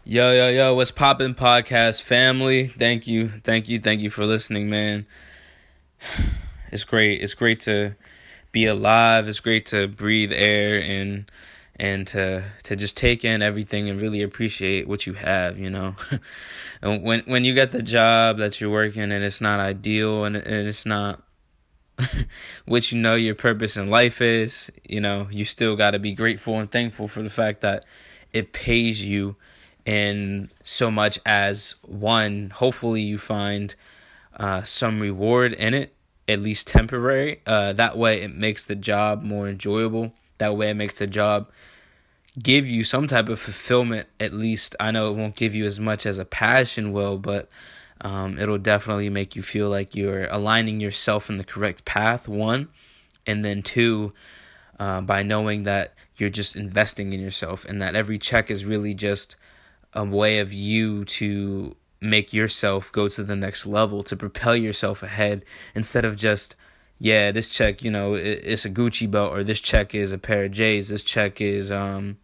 Yo, yo, yo, what's poppin' podcast family? Thank you for listening, man. It's great. It's great to be alive. It's great to breathe air and to just take in everything and really appreciate what you have. And when you get the job that you're working and it's not ideal and it's not what your purpose in life is, you still got to be grateful and thankful for the fact that it pays you in so much as one, hopefully you find some reward in it, at least temporary. That way it makes the job more enjoyable. That way it makes the job give you some type of fulfillment. At least I know it won't give you as much as a passion will, but it'll definitely make you feel like you're aligning yourself in the correct path, one. And then two, by knowing that you're just investing in yourself and that every check is really just a way of you to make yourself go to the next level, to propel yourself ahead instead of just, yeah, this check, it's a Gucci belt, or this check is a pair of J's. This check is, some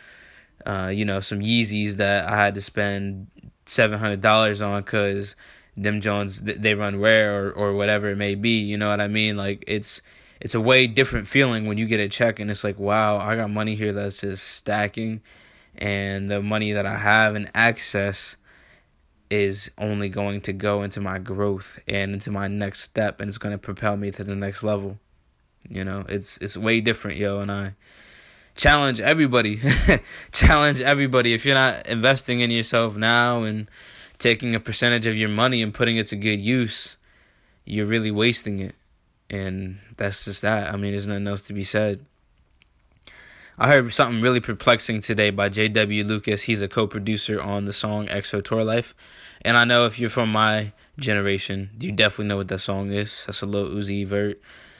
Yeezys that I had to spend $700 on because them Jones, they run rare or whatever it may be. You know what I mean? Like it's a way different feeling when you get a check and it's like, wow, I got money here that's just stacking. And the money that I have and access is only going to go into my growth and into my next step, and it's going to propel me to the next level. It's way different, yo. And I challenge everybody, if you're not investing in yourself now and taking a percentage of your money and putting it to good use, you're really wasting it. And that's just that. I mean, there's nothing else to be said. I heard something really perplexing today by J.W. Lucas. He's a co-producer on the song XO Tour Life. And I know if you're from my generation, you definitely know what that song is. That's a Lil Uzi Vert.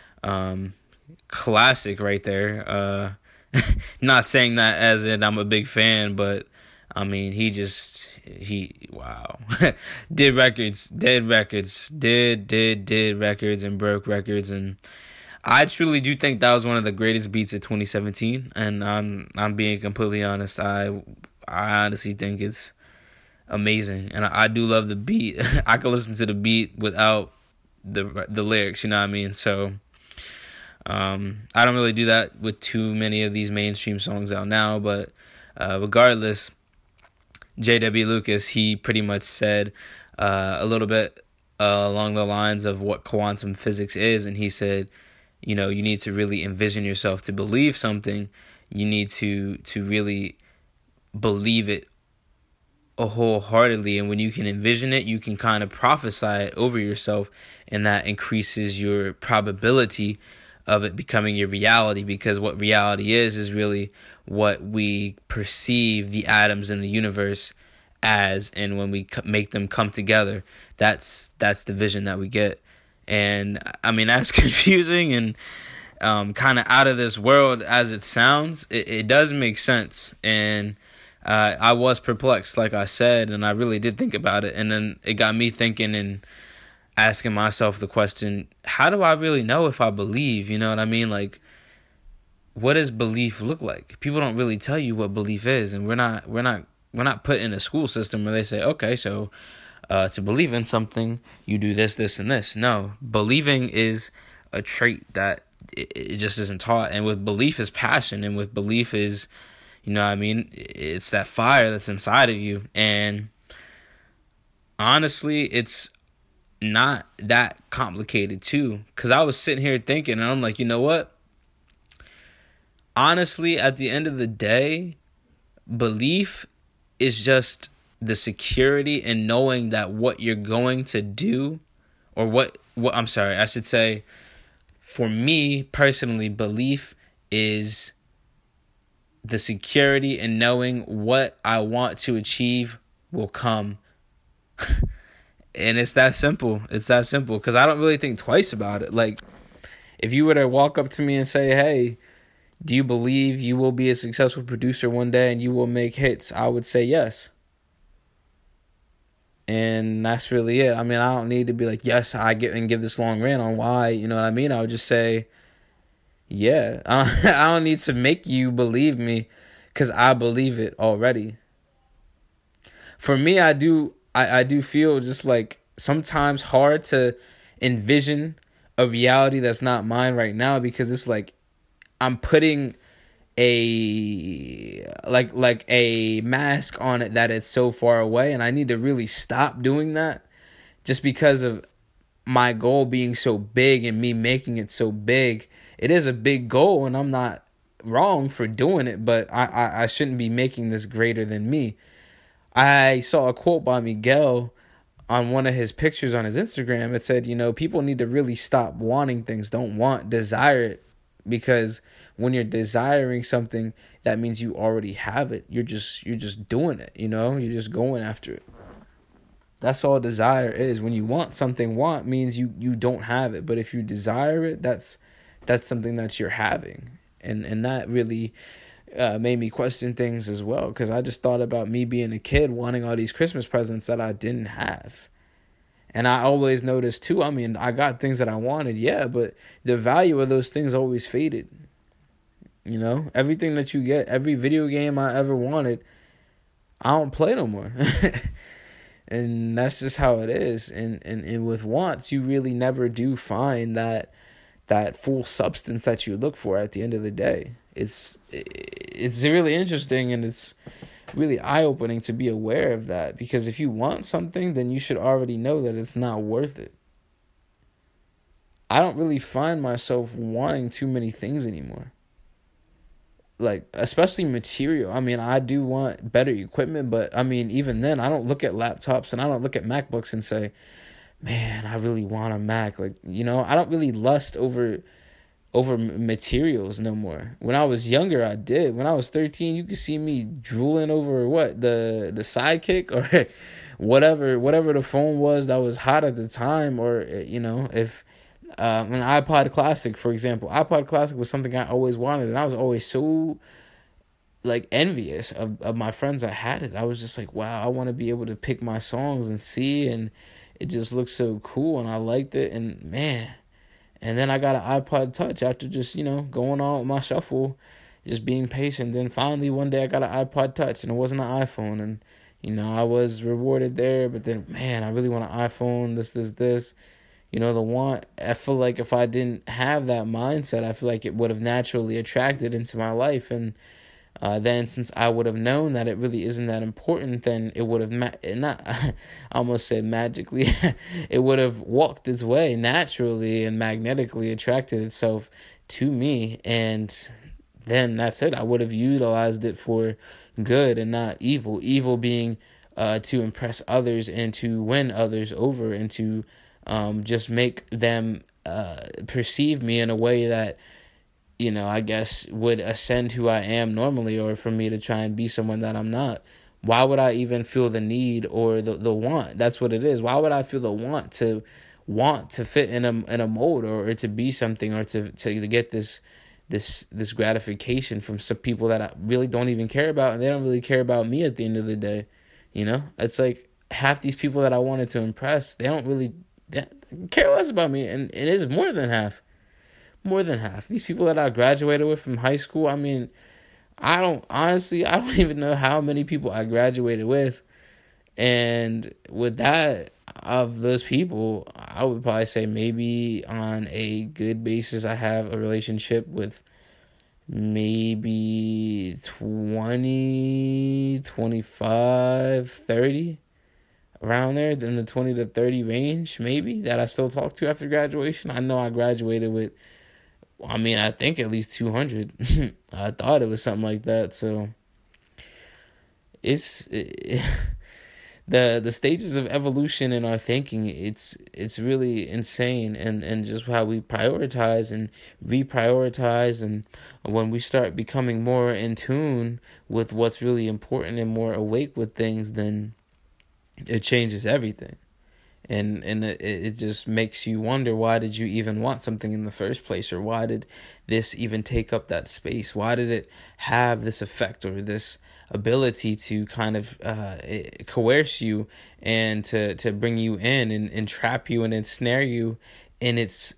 Classic right there. Not saying that as in I'm a big fan, but I mean, wow. did records and broke records, and I truly do think that was one of the greatest beats of 2017, and I'm being completely honest. I honestly think it's amazing, and I do love the beat. I could listen to the beat without the lyrics. You know what I mean? So I don't really do that with too many of these mainstream songs out now, but regardless, J.W. Lucas, he pretty much said a little bit along the lines of what quantum physics is, and he said, you need to really envision yourself to believe something. You need to really believe it wholeheartedly. And when you can envision it, you can kind of prophesy it over yourself. And that increases your probability of it becoming your reality. Because what reality is really what we perceive the atoms in the universe as. And when we make them come together, that's the vision that we get. And I mean, as confusing and kind of out of this world as it sounds, it does make sense. And I was perplexed, like I said, and I really did think about it. And then it got me thinking and asking myself the question, how do I really know if I believe? You know what I mean? Like, what does belief look like? People don't really tell you what belief is, and we're not put in a school system where they say, okay, so to believe in something, you do this, this, and this. No, believing is a trait that it just isn't taught. And with belief is passion, and with belief is, it's that fire that's inside of you. And honestly, it's not that complicated too. Because I was sitting here thinking, and I'm like, you know what? Honestly, at the end of the day, belief is just the security in knowing that what you're going to do, or what I'm sorry, I should say, for me personally, belief is the security in knowing what I want to achieve will come. And it's that simple. It's that simple, because I don't really think twice about it. Like, if you were to walk up to me and say, hey, do you believe you will be a successful producer one day and you will make hits? I would say yes. And that's really it. I mean, I don't need to be like, yes, I give this long rant on why, you know what I mean? I would just say, yeah. I don't need to make you believe me, because I believe it already. for me, I do feel just like sometimes hard to envision a reality that's not mine right now, because it's like I'm putting a like a mask on it that it's so far away, and I need to really stop doing that, just because of my goal being so big and me making it so big. It is a big goal, and I'm not wrong for doing it, but I shouldn't be making this greater than me. I saw a quote by Miguel on one of his pictures on his Instagram. It said, people need to really stop wanting things. Don't want, desire it. Because when you're desiring something, that means you already have it. You're just doing it, You're just going after it. That's all desire is. When you want something, want means you don't have it. But if you desire it, that's something that you're having. And that really made me question things as well, because I just thought about me being a kid wanting all these Christmas presents that I didn't have. And I always noticed too, I got things that I wanted, yeah, but the value of those things always faded. Everything that you get, every video game I ever wanted, I don't play no more. And that's just how it is. And with wants, you really never do find that full substance that you look for at the end of the day. It's really interesting, and it's really eye-opening to be aware of that, because if you want something, then you should already know that it's not worth it. I don't really find myself wanting too many things anymore. Like, especially material. I do want better equipment, but even then, I don't look at laptops and I don't look at MacBooks and say, man, I really want a Mac. Like, I don't really lust over materials no more. When I was younger, I did. When I was 13, you could see me drooling over the Sidekick or whatever the phone was that was hot at the time, or if an iPod Classic, for example. iPod Classic was something I always wanted, and I was always so like envious of my friends that had it. I was just like, wow, I want to be able to pick my songs and see, and it just looked so cool, and I liked it, and man. And then I got an iPod Touch after just, going on with my shuffle, just being patient. Then finally one day I got an iPod Touch, and it wasn't an iPhone, and I was rewarded there. But then, man, I really want an iPhone, this. The want, I feel like if I didn't have that mindset, I feel like it would have naturally attracted into my life. And then since I would have known that it really isn't that important, then it would have not I almost said magically it would have walked its way naturally and magnetically attracted itself to me, and then that's it. I would have utilized it for good and not evil being to impress others and to win others over, and to just make them perceive me in a way that I guess would ascend who I am normally, or for me to try and be someone that I'm not. Why would I even feel the need or the want? That's what it is. Why would I feel the want to fit in a mold, or to be something, or to get this gratification from some people that I really don't even care about, and they don't really care about me at the end of the day. It's like half these people that I wanted to impress, they don't really care less about me, and it is more than half. More than half. These people that I graduated with from high school, I don't even know how many people I graduated with. And with that, of those people, I would probably say maybe on a good basis, I have a relationship with maybe 20, 25, 30, around there, in the 20 to 30 range, maybe, that I still talk to after graduation. I know I graduated with, I think at least 200. I thought it was something like that. So it's the stages of evolution in our thinking. It's really insane, and just how we prioritize and reprioritize, and when we start becoming more in tune with what's really important and more awake with things, then it changes everything. And it just makes you wonder, why did you even want something in the first place? Or why did this even take up that space? Why did it have this effect, or this ability to kind of coerce you, and to bring you in, and trap you and ensnare you in its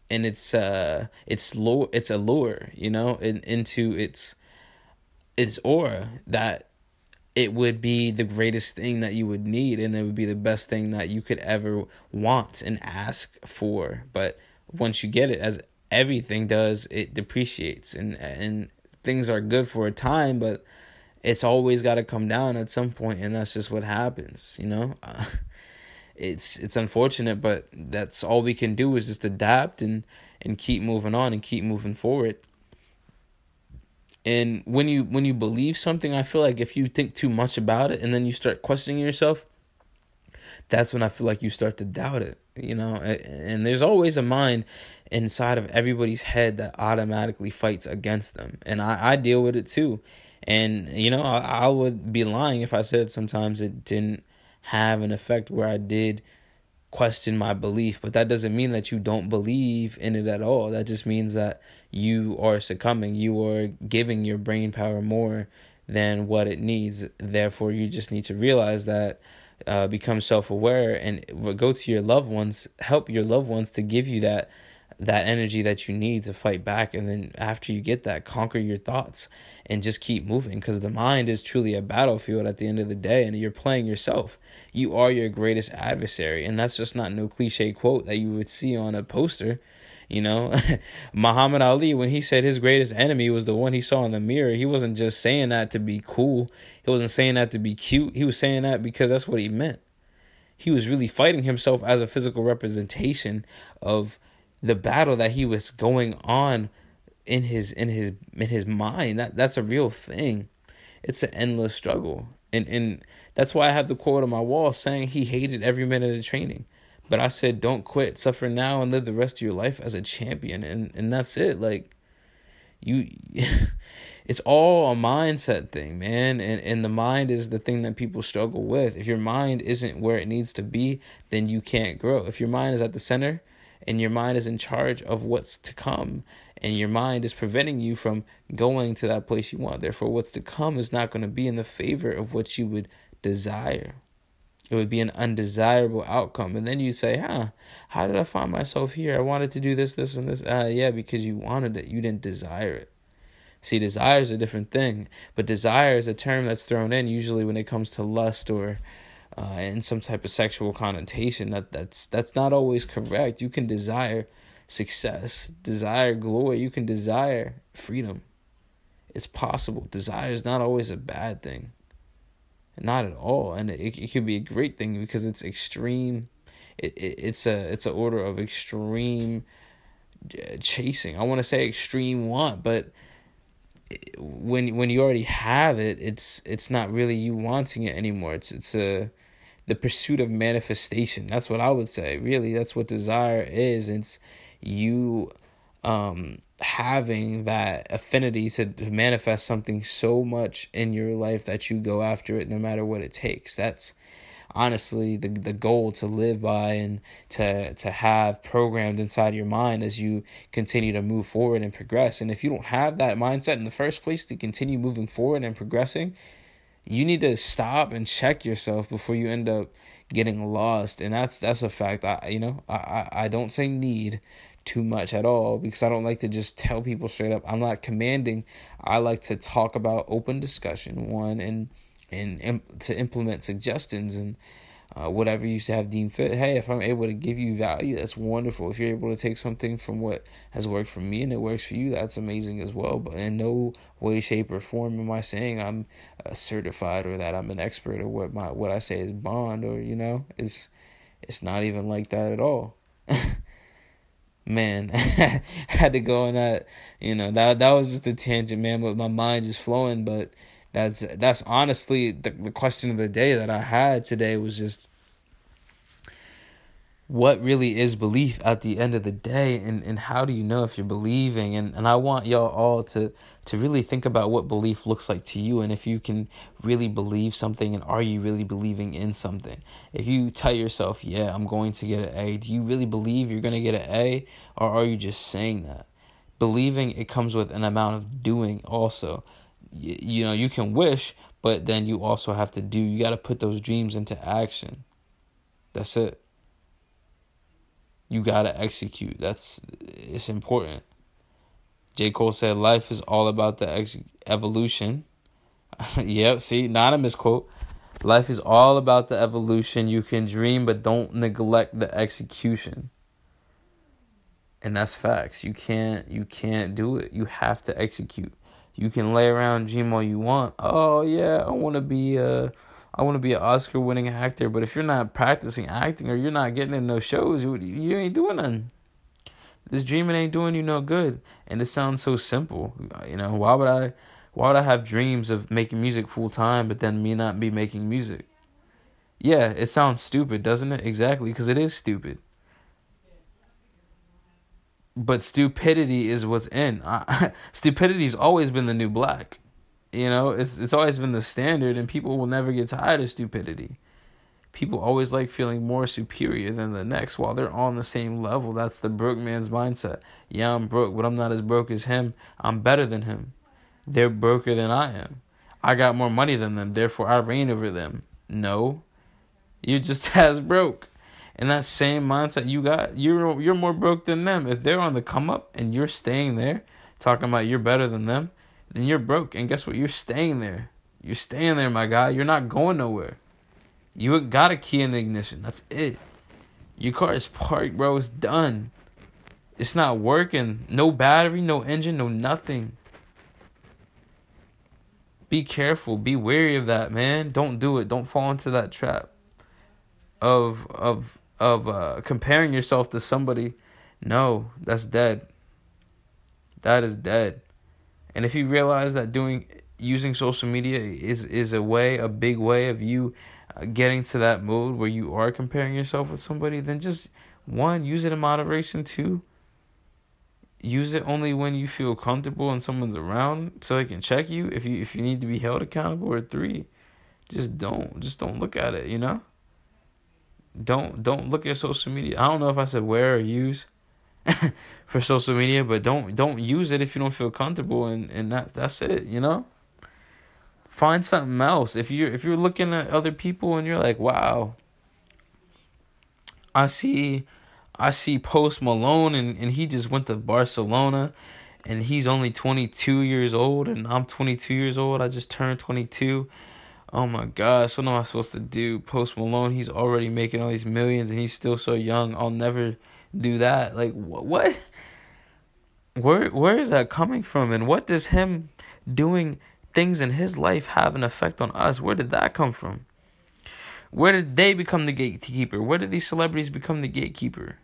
allure, into its aura, that it would be the greatest thing that you would need, and it would be the best thing that you could ever want and ask for. But once you get it, as everything does, it depreciates, and things are good for a time, but it's always got to come down at some point, and that's just what happens, it's unfortunate, but that's all we can do is just adapt and keep moving on and keep moving forward. And when you believe something, I feel like if you think too much about it and then you start questioning yourself, that's when I feel like you start to doubt it, And there's always a mind inside of everybody's head that automatically fights against them. And I deal with it too. And, I would be lying if I said sometimes it didn't have an effect where I did question my belief, but that doesn't mean that you don't believe in it at all. That just means that you are succumbing, you are giving your brain power more than what it needs. Therefore, you just need to realize that, become self-aware, and go to your loved ones, help your loved ones to give you that energy that you need to fight back. And then after you get that, conquer your thoughts and just keep moving, because the mind is truly a battlefield at the end of the day, and you're playing yourself. You are your greatest adversary, and that's just not no cliche quote that you would see on a poster. Muhammad Ali, when he said his greatest enemy was the one he saw in the mirror, he wasn't just saying that to be cool. He wasn't saying that to be cute. He was saying that because that's what he meant. He was really fighting himself as a physical representation of the battle that he was going on in his mind. That's a real thing. It's an endless struggle. And that's why I have the quote on my wall saying he hated every minute of training. But I said, don't quit, suffer now, and live the rest of your life as a champion. And that's it. Like, it's all a mindset thing, man. And the mind is the thing that people struggle with. If your mind isn't where it needs to be, then you can't grow. If your mind is at the center, and your mind is in charge of what's to come, and your mind is preventing you from going to that place you want, therefore what's to come is not going to be in the favor of what you would desire. It would be an undesirable outcome. And then you say, how did I find myself here? I wanted to do this, this, and this. Yeah, because you wanted it. You didn't desire it. See, desire is a different thing. But desire is a term that's thrown in usually when it comes to lust or in some type of sexual connotation. That's not always correct. You can desire success, desire glory. You can desire freedom. It's possible. Desire is not always a bad thing. Not at all. And it could be a great thing because it's extreme. It's an order of extreme chasing. I want to say extreme want, but when you already have it, it's not really you wanting it anymore. It's the pursuit of manifestation. That's what I would say. Really, that's what desire is. It's you having that affinity to manifest something so much in your life that you go after it no matter what it takes. That's honestly the goal to live by and to have programmed inside your mind as you continue to move forward and progress. And if you don't have that mindset in the first place to continue moving forward and progressing, you need to stop and check yourself before you end up getting lost. And that's a fact. I don't say need too much at all, because I don't like to just tell people straight up. I'm not commanding. I like to talk about open discussion, and to implement suggestions and whatever you have deemed fit. Hey, if I'm able to give you value, that's wonderful. If you're able to take something from what has worked for me and it works for you, that's amazing as well. But in no way, shape, or form am I saying I'm certified or that I'm an expert or what I say is bond, or it's not even like that at all. Man, I had to go on that. That was just a tangent, man. But my mind just flowing. But that's honestly the question of the day that I had today was just, what really is belief at the end of the day, and how do you know if you're believing? And I want y'all all to really think about what belief looks like to you, and if you can really believe something, and are you really believing in something? If you tell yourself, yeah, I'm going to get an A, do you really believe you're going to get an A, or are you just saying that? Believing, it comes with an amount of doing also. You can wish, but then you also have to do. You got to put those dreams into action. That's it. You got to execute. It's important. J. Cole said life is all about the evolution, Yep, see, anonymous quote. Life is all about the evolution. You can dream, but don't neglect the execution. And that's facts. You can't do it. You have to execute. You can lay around dream all you want. Oh yeah, I want to be an Oscar winning actor, but if you're not practicing acting or you're not getting in those shows, you ain't doing nothing. This dreaming ain't doing you no good. And it sounds so simple. Why would I have dreams of making music full time but then me not be making music? Yeah, it sounds stupid, doesn't it? Exactly, because it is stupid. But stupidity is what's in. Stupidity's always been the new black. It's always been the standard, and people will never get tired of stupidity. People always like feeling more superior than the next while they're on the same level. That's the broke man's mindset. Yeah, I'm broke, but I'm not as broke as him. I'm better than him. They're broker than I am. I got more money than them, therefore I reign over them. No, you're just as broke. And that same mindset you got, you're more broke than them. If they're on the come up and you're staying there, talking about you're better than them, then you're broke. And guess what? You're staying there. You're staying there, my guy. You're not going nowhere. You got a key in the ignition. That's it. Your car is parked, bro. It's done. It's not working. No battery, no engine, no nothing. Be careful. Be wary of that, man. Don't do it. Don't fall into that trap of comparing yourself to somebody. No, that's dead. That is dead. And if you realize that using social media is a big way of you getting to that mode where you are comparing yourself with somebody, then just one, use it in moderation. Two, use it only when you feel comfortable and someone's around so they can check you if you need to be held accountable. Or three, just don't look at it. Don't look at social media. I don't know if I said wear or use for social media, but don't use it if you don't feel comfortable, and that's it. Find something else. If you're looking at other people and you're like, wow, I see Post Malone and he just went to Barcelona and he's only 22 years old and I'm 22 years old. I just turned 22. Oh my gosh, what am I supposed to do? Post Malone, he's already making all these millions and he's still so young. I'll never do that. Like, what? Where is that coming from? And what does him doing things in his life have an effect on us? Where did that come from? Where did they become the gatekeeper? Where did these celebrities become the gatekeeper?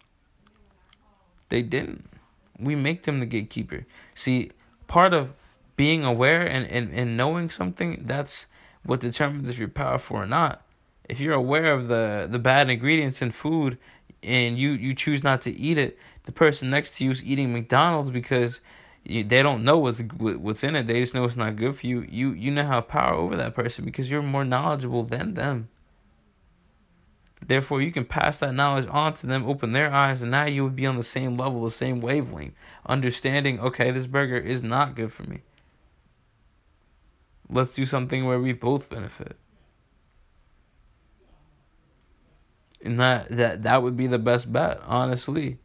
They didn't. We make them the gatekeeper. See, part of being aware and knowing something, that's what determines if you're powerful or not. If you're aware of the bad ingredients in food and you choose not to eat it, the person next to you is eating McDonald's because they don't know what's in it. They just know it's not good for you. You now have power over that person because you're more knowledgeable than them. Therefore, you can pass that knowledge on to them, open their eyes, and now you would be on the same level, the same wavelength, understanding, okay, this burger is not good for me. Let's do something where we both benefit. And that would be the best bet, honestly.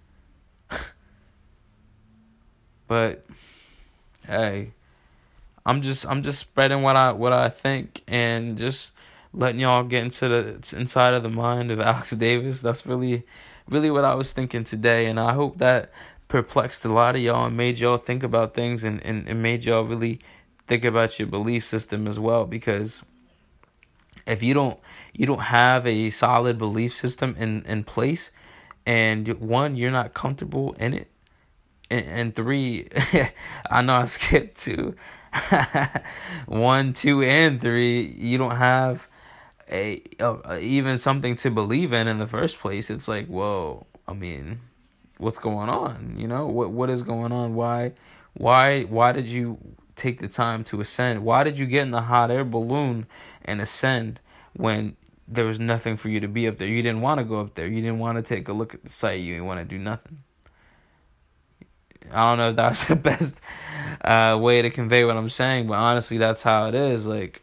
But hey, I'm just spreading what I think and just letting y'all get into the inside of the mind of Alex Davis. That's really what I was thinking today, and I hope that perplexed a lot of y'all and made y'all think about things and made y'all really think about your belief system as well. Because if you don't have a solid belief system in place, and one, you're not comfortable in it, and three, I know I skipped two. 1, 2, and 3, you don't have a even something to believe in the first place. It's like, whoa, I mean, what's going on? What is going on? Why did you take the time to ascend? Why did you get in the hot air balloon and ascend when there was nothing for you to be up there? You didn't want to go up there. You didn't want to take a look at the site. You didn't want to do nothing. I don't know if that's the best way to convey what I'm saying, but honestly, that's how it is. Like,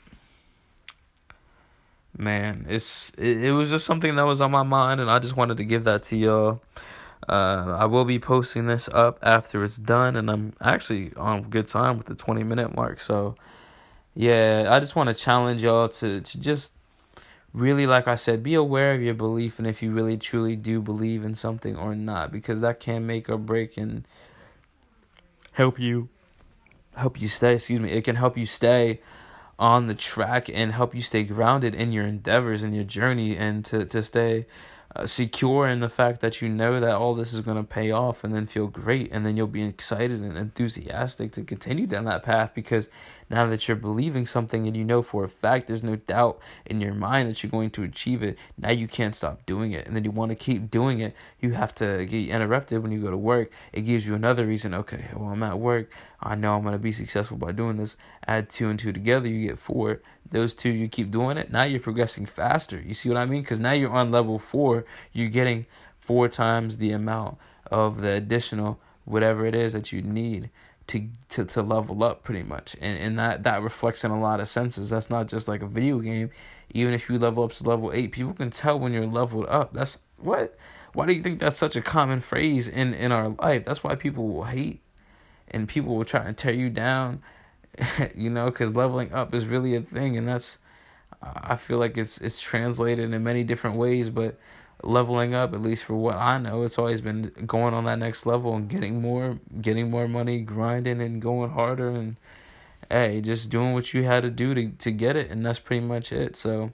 man, it was just something that was on my mind, and I just wanted to give that to y'all. I will be posting this up after it's done, and I'm actually on good time with the 20-minute mark. So, yeah, I just want to challenge y'all to just really, like I said, be aware of your belief and if you really truly do believe in something or not, because that can make or break and help you stay. Excuse me. It can help you stay on the track and help you stay grounded in your endeavors and your journey, and to stay secure in the fact that you know that all this is going to pay off, and then feel great, and then you'll be excited and enthusiastic to continue down that path, because now that you're believing something and you know for a fact, there's no doubt in your mind that you're going to achieve it, now you can't stop doing it, and then you want to keep doing it. You have to get interrupted when you go to work. It gives you another reason. Okay, well, I'm at work, I know I'm going to be successful by doing this. Add 2 and 2 together, you get 4. Those 2, you keep doing it. Now you're progressing faster. You see what I mean? Because now you're on level 4. You're getting 4 times the amount of the additional whatever it is that you need to level up, pretty much. And that reflects in a lot of senses. That's not just like a video game. Even if you level up to level 8, people can tell when you're leveled up. That's what? Why do you think that's such a common phrase in our life? That's why people will hate and people will try to tear you down, because leveling up is really a thing, and that's, I feel like it's translated in many different ways, but leveling up, at least for what I know, it's always been going on that next level and getting more money, grinding and going harder, and hey, just doing what you had to do to get it, and that's pretty much it. So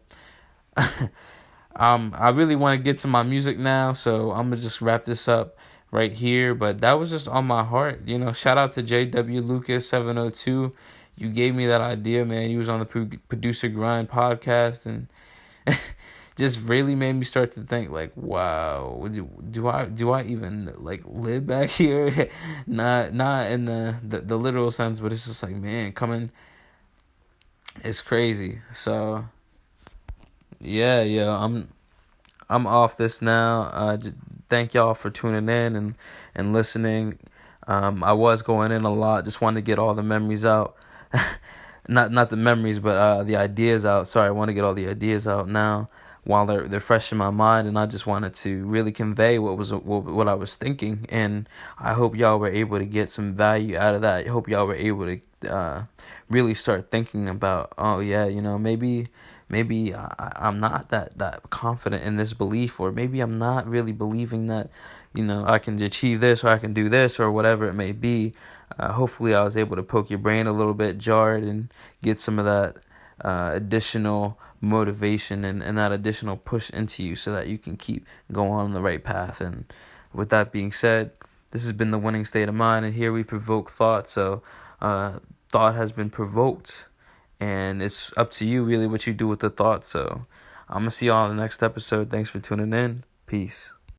I really want to get to my music now, so I'm gonna just wrap this up right here. But that was just on my heart. Shout out to JW Lucas 702. You gave me that idea, man. You was on the Producer Grind podcast, and just really made me start to think, like, wow, do I even like live back here? not in the literal sense, but it's just like, man, it's crazy. So yeah, I'm off this now. Thank y'all for tuning in and listening. I was going in a lot. Just wanted to get all the memories out. not the memories, but the ideas out. Sorry, I want to get all the ideas out now while they're fresh in my mind, and I just wanted to really convey what I was thinking, and I hope y'all were able to get some value out of that. I hope y'all were able to really start thinking about, oh yeah, maybe I'm not that confident in this belief, or maybe I'm not really believing that, I can achieve this, or I can do this, or whatever it may be. Hopefully I was able to poke your brain a little bit, jar it, and get some of that additional motivation and that additional push into you, so that you can keep going on the right path. And with that being said, this has been the Winning State of Mind, and here we provoke thought. So thought has been provoked, and it's up to you really what you do with the thought. So I'm gonna see y'all in the next episode. Thanks for tuning in. Peace.